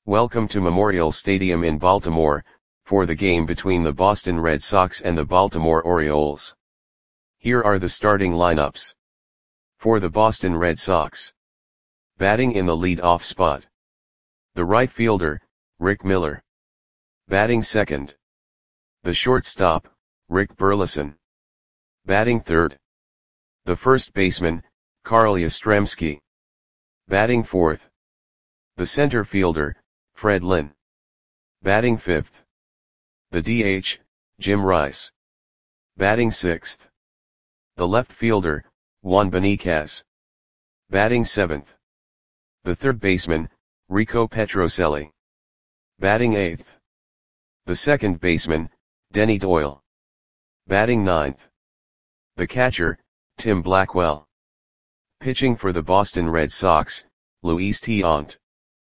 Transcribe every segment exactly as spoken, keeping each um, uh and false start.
Welcome to Memorial Stadium in Baltimore, for the game between the Boston Red Sox and the Baltimore Orioles. Here are the starting lineups. For the Boston Red Sox. Batting in the lead-off spot. The right fielder, Rick Miller. Batting second. The shortstop, Rick Burleson. Batting third. The first baseman, Carl Yastrzemski. Batting fourth. The center fielder, Fred Lynn. Batting fifth. The D H, Jim Rice. Batting sixth. The left fielder, Juan Beniquez. Batting seventh. The third baseman, Rico Petrocelli. Batting eighth. The second baseman, Denny Doyle. Batting ninth. The catcher, Tim Blackwell. Pitching for the Boston Red Sox, Luis Tiant.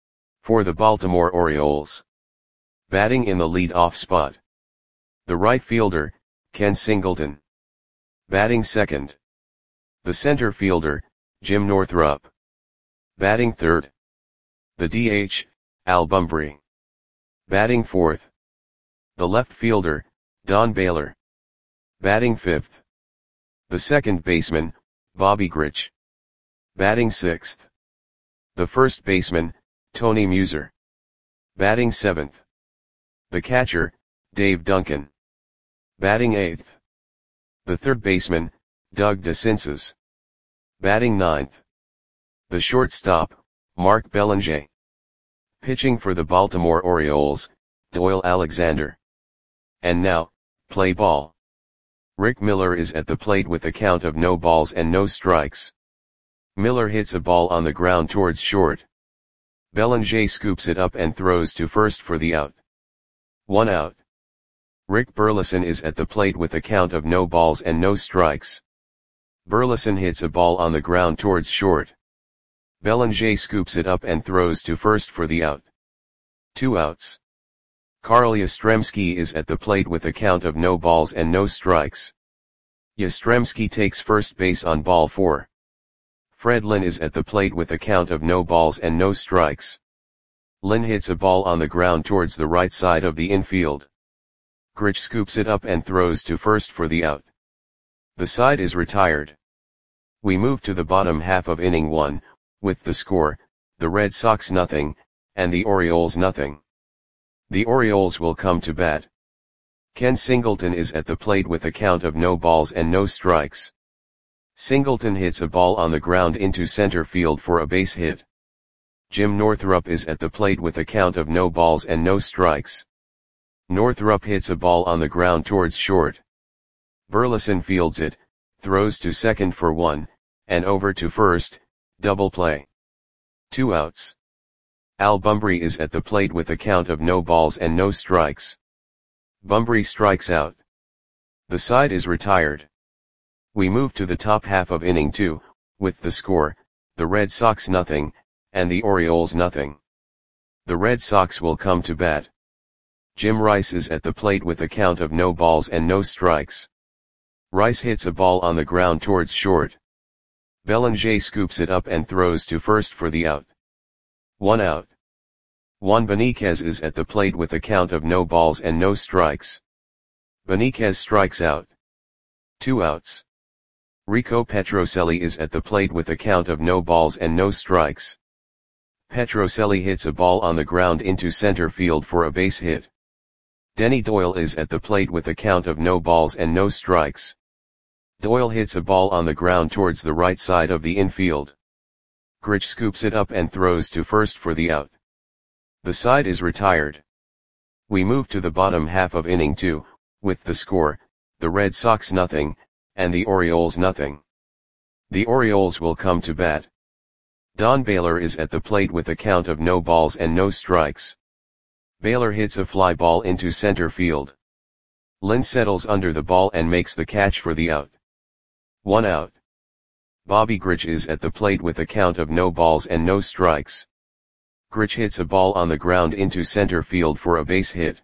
For the Baltimore Orioles. Batting in the lead-off spot. The right fielder, Ken Singleton. Batting second. The center fielder, Jim Northrup. Batting third. The D H, Al Bumbry. Batting fourth. The left fielder, Don Baylor. Batting fifth. The second baseman, Bobby Grich. Batting sixth. The first baseman, Tony Muser. Batting seventh. The catcher, Dave Duncan. Batting eighth. The third baseman, Doug DeCinces. Batting ninth. The shortstop, Mark Belanger. Pitching for the Baltimore Orioles, Doyle Alexander. And now, play ball. Rick Miller is at the plate with a count of no balls and no strikes. Miller hits a ball on the ground towards short. Belanger scoops it up and throws to first for the out. One out. Rick Burleson is at the plate with a count of no balls and no strikes. Burleson hits a ball on the ground towards short. Belanger scoops it up and throws to first for the out. Two outs. Carl Yastrzemski is at the plate with a count of no balls and no strikes. Yastrzemski takes first base on ball four. Fred Lynn is at the plate with a count of no balls and no strikes. Lynn hits a ball on the ground towards the right side of the infield. Grich scoops it up and throws to first for the out. The side is retired. We move to the bottom half of inning one, with the score, the Red Sox nothing, and the Orioles nothing. The Orioles will come to bat. Ken Singleton is at the plate with a count of no balls and no strikes. Singleton hits a ball on the ground into center field for a base hit. Jim Northrup is at the plate with a count of no balls and no strikes. Northrup hits a ball on the ground towards short. Burleson fields it, throws to second for one, and over to first, double play. Two outs. Al Bumbry is at the plate with a count of no balls and no strikes. Bumbry strikes out. The side is retired. We move to the top half of inning two, with the score, the Red Sox nothing, and the Orioles nothing. The Red Sox will come to bat. Jim Rice is at the plate with a count of no balls and no strikes. Rice hits a ball on the ground towards short. Belanger scoops it up and throws to first for the out. One out. Juan Beniquez is at the plate with a count of no balls and no strikes. Beniquez strikes out. Two outs. Rico Petrocelli is at the plate with a count of no balls and no strikes. Petrocelli hits a ball on the ground into center field for a base hit. Denny Doyle is at the plate with a count of no balls and no strikes. Doyle hits a ball on the ground towards the right side of the infield. Grich scoops it up and throws to first for the out. The side is retired. We move to the bottom half of inning two, with the score, the Red Sox nothing, and the Orioles nothing. The Orioles will come to bat. Don Baylor is at the plate with a count of no balls and no strikes. Baylor hits a fly ball into center field. Lynn settles under the ball and makes the catch for the out. One out. Bobby Grich is at the plate with a count of no balls and no strikes. Grich hits a ball on the ground into center field for a base hit.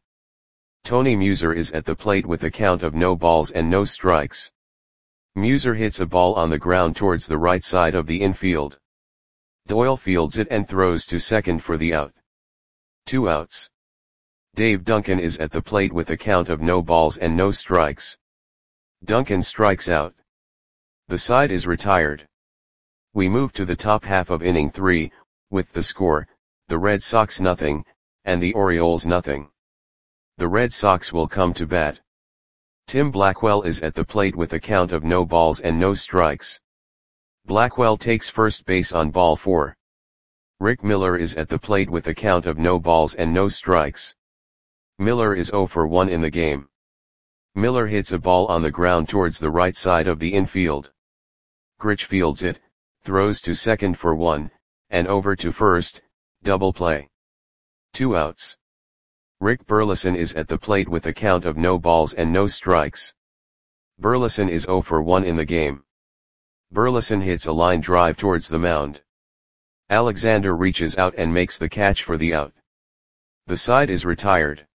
Tony Muser is at the plate with a count of no balls and no strikes. Muser hits a ball on the ground towards the right side of the infield. Doyle fields it and throws to second for the out. Two outs. Dave Duncan is at the plate with a count of no balls and no strikes. Duncan strikes out. The side is retired. We move to the top half of inning three, with the score, the Red Sox nothing, and the Orioles nothing. The Red Sox will come to bat. Tim Blackwell is at the plate with a count of no balls and no strikes. Blackwell takes first base on ball four. Rick Miller is at the plate with a count of no balls and no strikes. Miller is oh for one in the game. Miller hits a ball on the ground towards the right side of the infield. Grich fields it, throws to second for one, and over to first, double play. Two outs. Rick Burleson is at the plate with a count of no balls and no strikes. Burleson is oh for one in the game. Burleson hits a line drive towards the mound. Alexander reaches out and makes the catch for the out. The side is retired.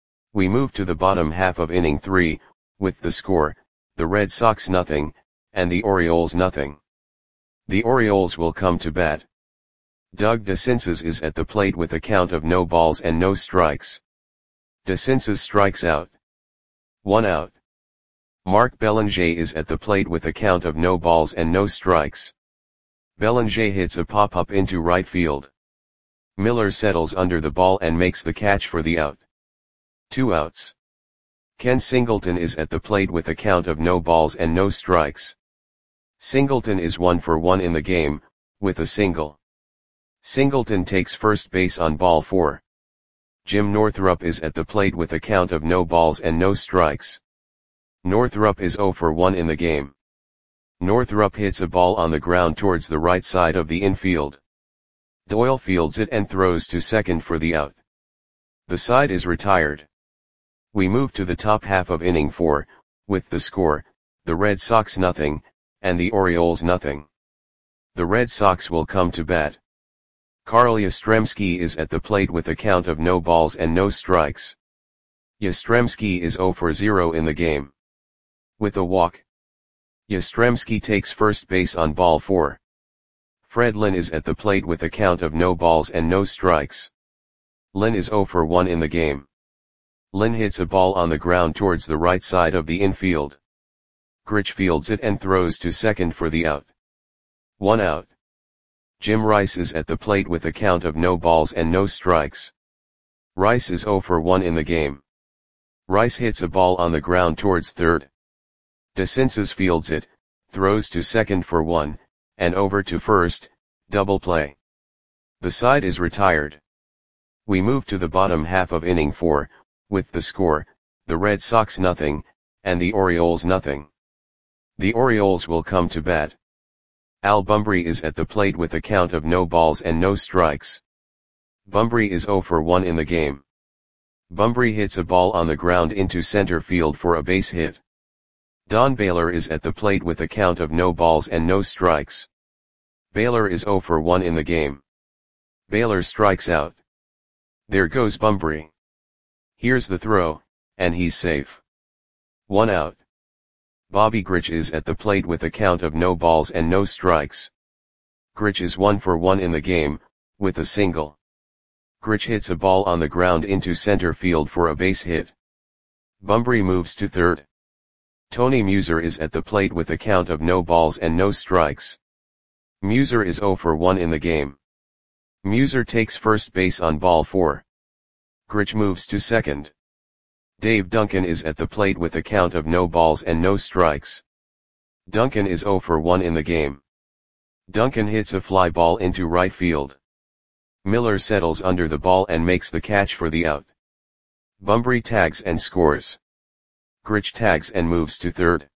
We move to the bottom half of inning three, with the score, the Red Sox nothing, and the Orioles nothing. The Orioles will come to bat. Doug DeCinces is at the plate with a count of no balls and no strikes. DeCinces strikes out. One out. Mark Belanger is at the plate with a count of no balls and no strikes. Belanger hits a pop-up into right field. Miller settles under the ball and makes the catch for the out. Two outs. Ken Singleton is at the plate with a count of no balls and no strikes. Singleton is one for one in the game, with a single. Singleton takes first base on ball four. Jim Northrup is at the plate with a count of no balls and no strikes. Northrup is oh for one in the game. Northrup hits a ball on the ground towards the right side of the infield. Doyle fields it and throws to second for the out. The side is retired. We move to the top half of inning four, with the score, the Red Sox nothing, and the Orioles nothing. The Red Sox will come to bat. Carl Yastrzemski is at the plate with a count of no balls and no strikes. Yastrzemski is oh for zero in the game. With a walk. Yastrzemski takes first base on ball four. Fred Lynn is at the plate with a count of no balls and no strikes. Lynn is oh for one in the game. Lynn hits a ball on the ground towards the right side of the infield. Grich fields it and throws to second for the out. One out. Jim Rice is at the plate with a count of no balls and no strikes. Rice is oh for one in the game. Rice hits a ball on the ground towards third. DeCinces fields it, throws to second for one, and over to first, double play. The side is retired. We move to the bottom half of inning four, with the score, the Red Sox nothing, and the Orioles nothing. The Orioles will come to bat. Al Bumbry is at the plate with a count of no balls and no strikes. Bumbry is oh for one in the game. Bumbry hits a ball on the ground into center field for a base hit. Don Baylor is at the plate with a count of no balls and no strikes. Baylor is oh for one in the game. Baylor strikes out. There goes Bumbry. Here's the throw, and he's safe. One out. Bobby Grich is at the plate with a count of no balls and no strikes. Grich is one for one in the game, with a single. Grich hits a ball on the ground into center field for a base hit. Bumbry moves to third. Tony Muser is at the plate with a count of no balls and no strikes. Muser is oh for one in the game. Muser takes first base on ball four. Grich moves to second. Dave Duncan is at the plate with a count of no balls and no strikes. Duncan is oh for one in the game. Duncan hits a fly ball into right field. Miller settles under the ball and makes the catch for the out. Bumbry tags and scores. Grich tags and moves to third.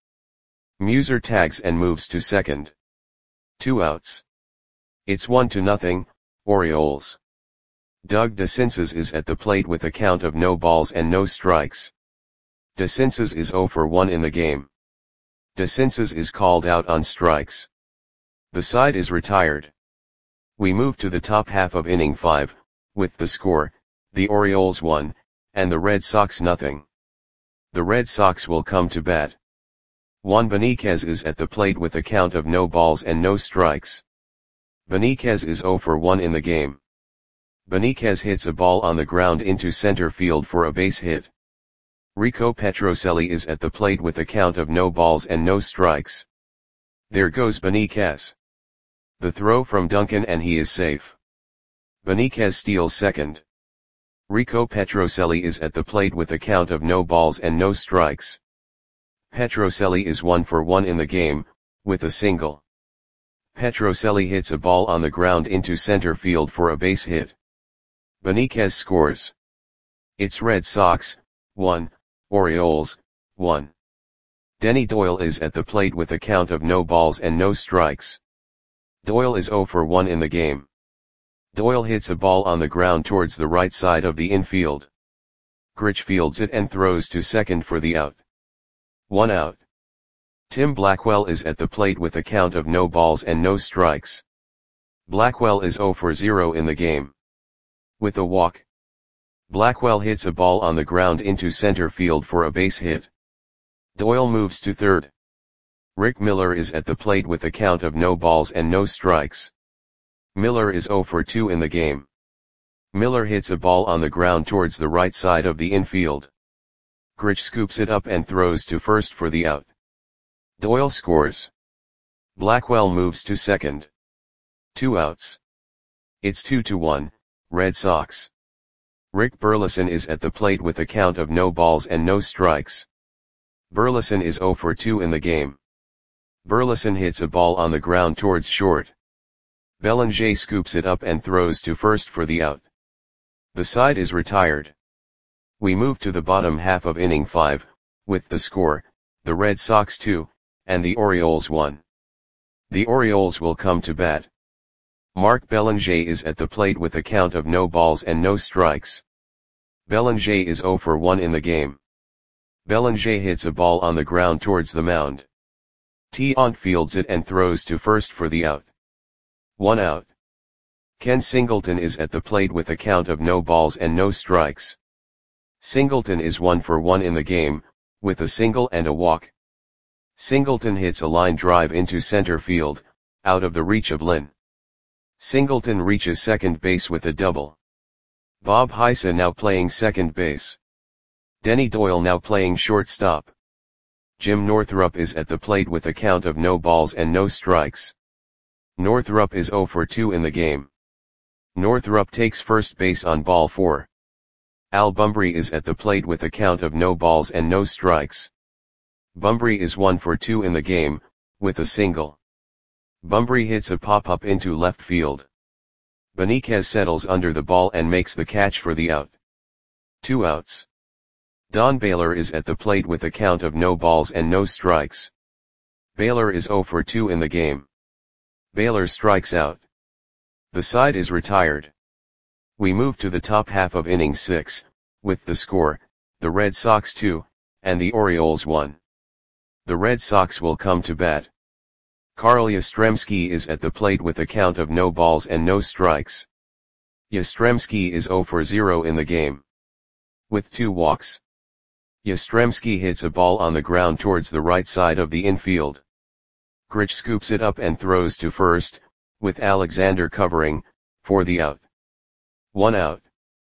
Muser tags and moves to second. Two outs. It's one to nothing, Orioles. Doug DeCinces is at the plate with a count of no balls and no strikes. DeCinces is oh for one in the game. DeCinces is called out on strikes. The side is retired. We move to the top half of inning five, with the score, the Orioles one, and the Red Sox nothing. The Red Sox will come to bat. Juan Beniquez is at the plate with a count of no balls and no strikes. Beniquez is oh for one in the game. Benitez hits a ball on the ground into center field for a base hit. Rico Petrocelli is at the plate with a count of no balls and no strikes. There goes Benitez. The throw from Duncan and he is safe. Benitez steals second. Rico Petrocelli is at the plate with a count of no balls and no strikes. Petrocelli is one for one in the game, with a single. Petrocelli hits a ball on the ground into center field for a base hit. Benitez scores. It's Red Sox, one, Orioles, one. Denny Doyle is at the plate with a count of no balls and no strikes. Doyle is zero for one in the game. Doyle hits a ball on the ground towards the right side of the infield. Grich fields it and throws to second for the out. One out. Tim Blackwell is at the plate with a count of no balls and no strikes. Blackwell is zero for zero in the game. With a walk, Blackwell hits a ball on the ground into center field for a base hit. Doyle moves to third. Rick Miller is at the plate with a count of no balls and no strikes. Miller is zero for two in the game. Miller hits a ball on the ground towards the right side of the infield. Grich scoops it up and throws to first for the out. Doyle scores. Blackwell moves to second. Two outs. It's two to one, Red Sox. Rick Burleson is at the plate with a count of no balls and no strikes. Burleson is zero for two in the game. Burleson hits a ball on the ground towards short. Belanger scoops it up and throws to first for the out. The side is retired. We move to the bottom half of inning five, with the score, the Red Sox two, and the Orioles one. The Orioles will come to bat. Mark Belanger is at the plate with a count of no balls and no strikes. Belanger is zero for one in the game. Belanger hits a ball on the ground towards the mound. Tiant fields it and throws to first for the out. One out. Ken Singleton is at the plate with a count of no balls and no strikes. Singleton is one for one in the game, with a single and a walk. Singleton hits a line drive into center field, out of the reach of Lynn. Singleton reaches second base with a double. Bob Heisa now playing second base. Denny Doyle now playing shortstop. Jim Northrup is at the plate with a count of no balls and no strikes. Northrup is zero for two in the game. Northrup takes first base on ball four. Al Bumbry is at the plate with a count of no balls and no strikes. Bumbry is one for two in the game, with a single. Bumbry hits a pop-up into left field. Benitez settles under the ball and makes the catch for the out. Two outs. Don Baylor is at the plate with a count of no balls and no strikes. Baylor is zero for two in the game. Baylor strikes out. The side is retired. We move to the top half of inning six, with the score, the Red Sox two, and the Orioles one. The Red Sox will come to bat. Carl Yastrzemski is at the plate with a count of no balls and no strikes. Yastrzemski is zero for zero in the game. With two walks. Yastrzemski hits a ball on the ground towards the right side of the infield. Grich scoops it up and throws to first, with Alexander covering, for the out. One out.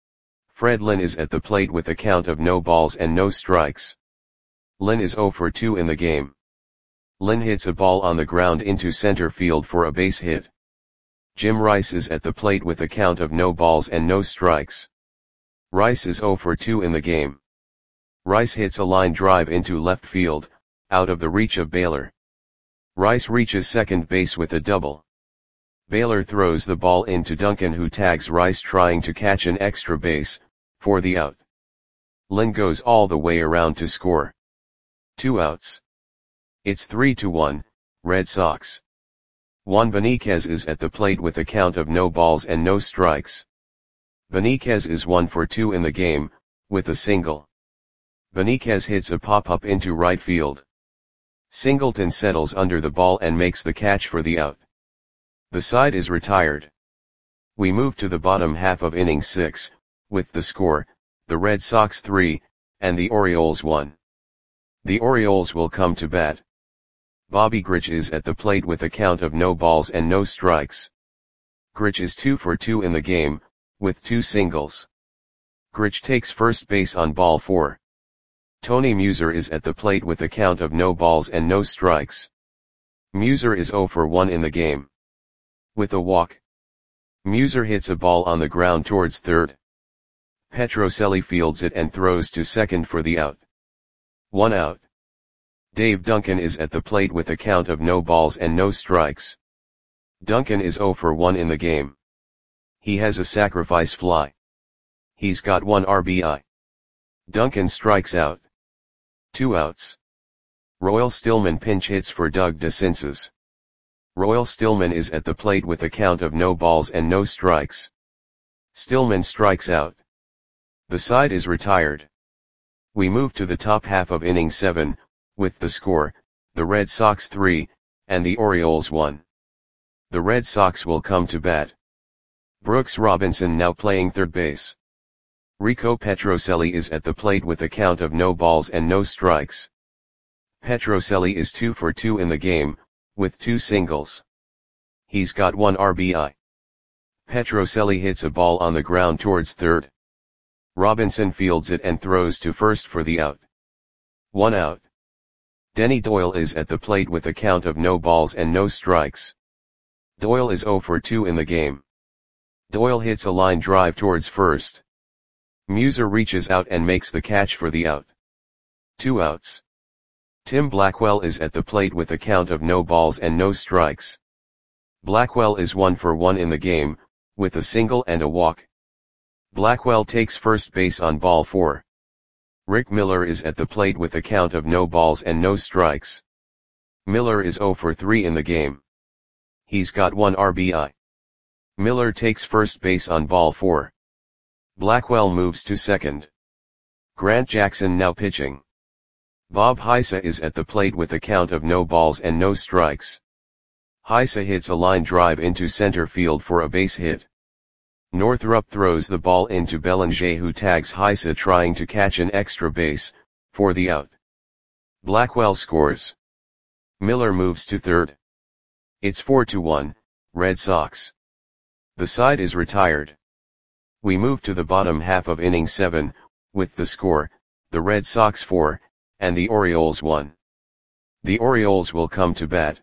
Fred Lynn is at the plate with a count of no balls and no strikes. Lynn is zero for two in the game. Lynn hits a ball on the ground into center field for a base hit. Jim Rice is at the plate with a count of no balls and no strikes. Rice is zero for two in the game. Rice hits a line drive into left field, out of the reach of Baylor. Rice reaches second base with a double. Baylor throws the ball into Duncan, who tags Rice trying to catch an extra base, for the out. Lynn goes all the way around to score. Two outs. It's three to one, Red Sox. Juan Benitez is at the plate with a count of no balls and no strikes. Benitez is one for two in the game, with a single. Benitez hits a pop-up into right field. Singleton settles under the ball and makes the catch for the out. The side is retired. We move to the bottom half of inning six, with the score, the Red Sox three, and the Orioles one. The Orioles will come to bat. Bobby Grich is at the plate with a count of no balls and no strikes. Grich is two for two in the game, with two singles. Grich takes first base on ball four. Tony Muser is at the plate with a count of no balls and no strikes. Muser is zero for one in the game. With a walk, Muser hits a ball on the ground towards third. Petrocelli fields it and throws to second for the out. One out. Dave Duncan is at the plate with a count of no balls and no strikes. Duncan is zero for one in the game. He has a sacrifice fly. He's got one R B I. Duncan strikes out. Two outs. Royal Stillman pinch hits for Doug DeCinces. Royal Stillman is at the plate with a count of no balls and no strikes. Stillman strikes out. The side is retired. We move to the top half of inning seven, with the score, the Red Sox three, and the Orioles one. The Red Sox will come to bat. Brooks Robinson now playing third base. Rico Petrocelli is at the plate with a count of no balls and no strikes. Petrocelli is two for two in the game, with two singles. He's got one R B I. Petrocelli hits a ball on the ground towards third. Robinson fields it and throws to first for the out. One out. Denny Doyle is at the plate with a count of no balls and no strikes. Doyle is zero for two in the game. Doyle hits a line drive towards first. Muser reaches out and makes the catch for the out. Two outs. Tim Blackwell is at the plate with a count of no balls and no strikes. Blackwell is one for one in the game, with a single and a walk. Blackwell takes first base on ball four. Rick Miller is at the plate with a count of no balls and no strikes. Miller is zero for three in the game. He's got one R B I. Miller takes first base on ball four. Blackwell moves to second. Grant Jackson now pitching. Bob Heisa is at the plate with a count of no balls and no strikes. Heisa hits a line drive into center field for a base hit. Northrup throws the ball into Bellinger, who tags Heisa trying to catch an extra base, for the out. Blackwell scores. Miller moves to third. It's four to one, Red Sox. The side is retired. We move to the bottom half of inning seven, with the score, the Red Sox four, and the Orioles one. The Orioles will come to bat.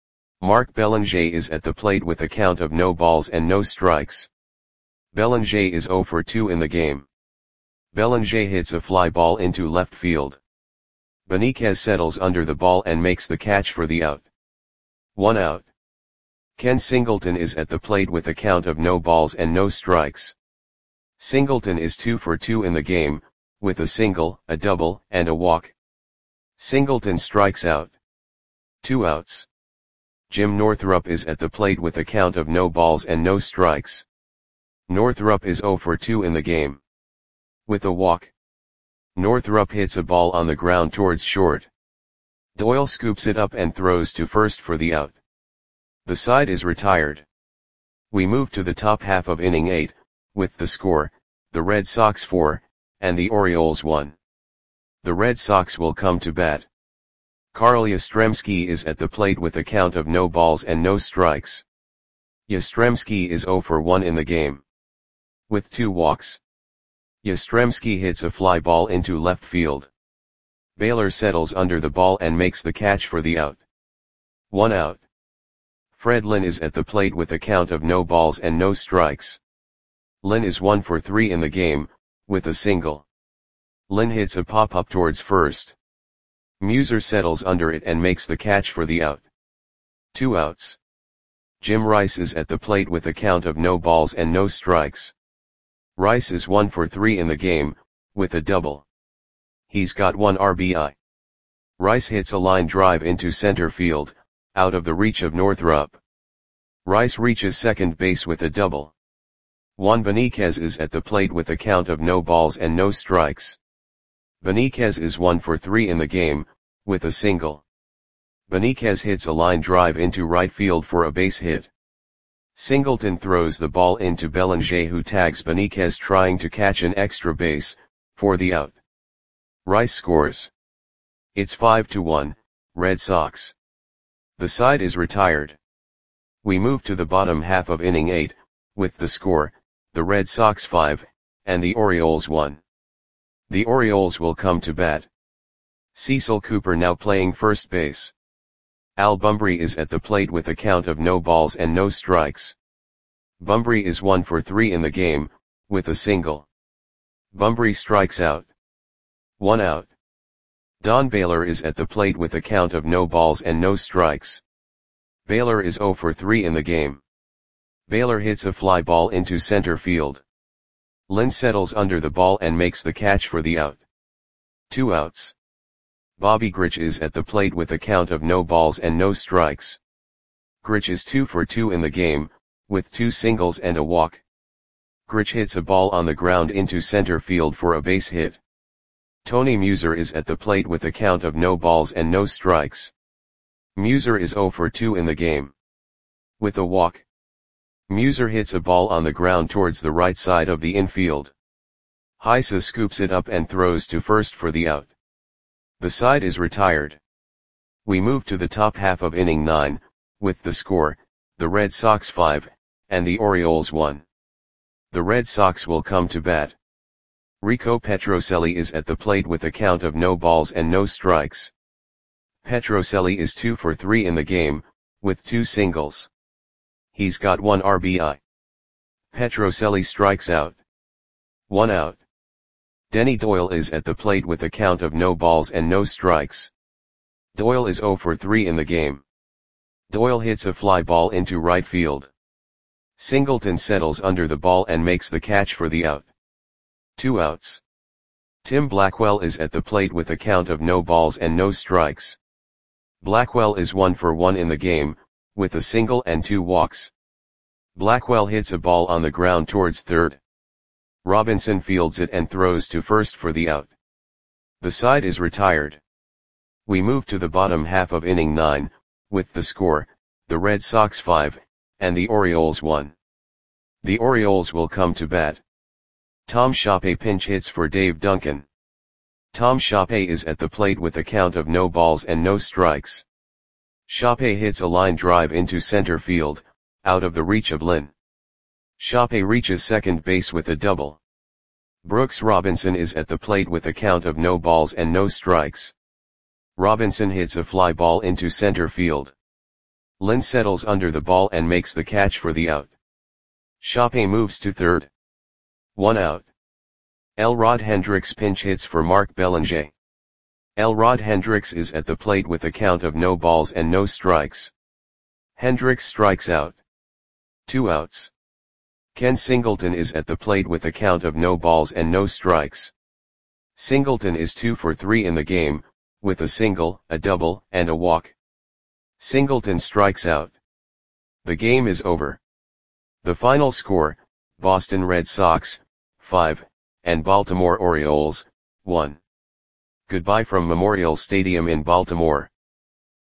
Mark Bellinger is at the plate with a count of no balls and no strikes. Bellinger is zero for two in the game. Bellinger hits a fly ball into left field. Benitez settles under the ball and makes the catch for the out. One out. Ken Singleton is at the plate with a count of no balls and no strikes. Singleton is two for two in the game, with a single, a double, and a walk. Singleton strikes out. Two outs. Jim Northrup is at the plate with a count of no balls and no strikes. Northrup is zero for two in the game. With a walk, Northrup hits a ball on the ground towards short. Doyle scoops it up and throws to first for the out. The side is retired. We move to the top half of inning eight, with the score, the Red Sox four, and the Orioles one. The Red Sox will come to bat. Carl Yastrzemski is at the plate with a count of no balls and no strikes. Yastrzemski is zero for one in the game. With two walks, Yastrzemski hits a fly ball into left field. Baylor settles under the ball and makes the catch for the out. One out. Fred Lynn is at the plate with a count of no balls and no strikes. Lynn is one for three in the game, with a single. Lynn hits a pop-up towards first. Muser settles under it and makes the catch for the out. Two outs. Jim Rice is at the plate with a count of no balls and no strikes. Rice is one for three in the game, with a double. He's got one R B I. Rice hits a line drive into center field, out of the reach of Northrup. Rice reaches second base with a double. Juan Benitez is at the plate with a count of no balls and no strikes. Benitez is one for three in the game, with a single. Benitez hits a line drive into right field for a base hit. Singleton throws the ball into Bellinger, who tags Benitez trying to catch an extra base, for the out. Rice scores. It's five to one, Red Sox. The side is retired. We move to the bottom half of inning eight, with the score, the Red Sox five, and the Orioles one. The Orioles will come to bat. Cecil Cooper now playing first base. Al Bumbry is at the plate with a count of no balls and no strikes. Bumbry is one for three in the game, with a single. Bumbry strikes out. One out. Don Baylor is at the plate with a count of no balls and no strikes. Baylor is zero for three in the game. Baylor hits a fly ball into center field. Lynn settles under the ball and makes the catch for the out. Two outs. Bobby Grich is at the plate with a count of no balls and no strikes. Grich is two for two in the game, with two singles and a walk. Grich hits a ball on the ground into center field for a base hit. Tony Muser is at the plate with a count of no balls and no strikes. Muser is zero for two in the game. With a walk. Muser hits a ball on the ground towards the right side of the infield. Heisa scoops it up and throws to first for the out. The side is retired. We move to the top half of inning nine, with the score, the Red Sox five, and the Orioles one. The Red Sox will come to bat. Rico Petrocelli is at the plate with a count of no balls and no strikes. Petrocelli is two for three in the game, with two singles. He's got one R B I. Petrocelli strikes out. One out. Denny Doyle is at the plate with a count of no balls and no strikes. Doyle is zero for three in the game. Doyle hits a fly ball into right field. Singleton settles under the ball and makes the catch for the out. Two outs. Tim Blackwell is at the plate with a count of no balls and no strikes. Blackwell is one for one in the game, with a single and two walks. Blackwell hits a ball on the ground towards third. Robinson fields it and throws to first for the out. The side is retired. We move to the bottom half of inning nine, with the score, the Red Sox five, and the Orioles one. The Orioles will come to bat. Tom Shoppe pinch hits for Dave Duncan. Tom Shoppe is at the plate with a count of no balls and no strikes. Shoppe hits a line drive into center field, out of the reach of Lynn. Shoppe reaches second base with a double. Brooks Robinson is at the plate with a count of no balls and no strikes. Robinson hits a fly ball into center field. Lynn settles under the ball and makes the catch for the out. Shoppe moves to third. One out. Elrod Hendricks pinch hits for Mark Belanger. Elrod Hendricks is at the plate with a count of no balls and no strikes. Hendricks strikes out. Two outs. Ken Singleton is at the plate with a count of no balls and no strikes. Singleton is two for three in the game, with a single, a double, and a walk. Singleton strikes out. The game is over. The final score, Boston Red Sox, five, and Baltimore Orioles, one. Goodbye from Memorial Stadium in Baltimore.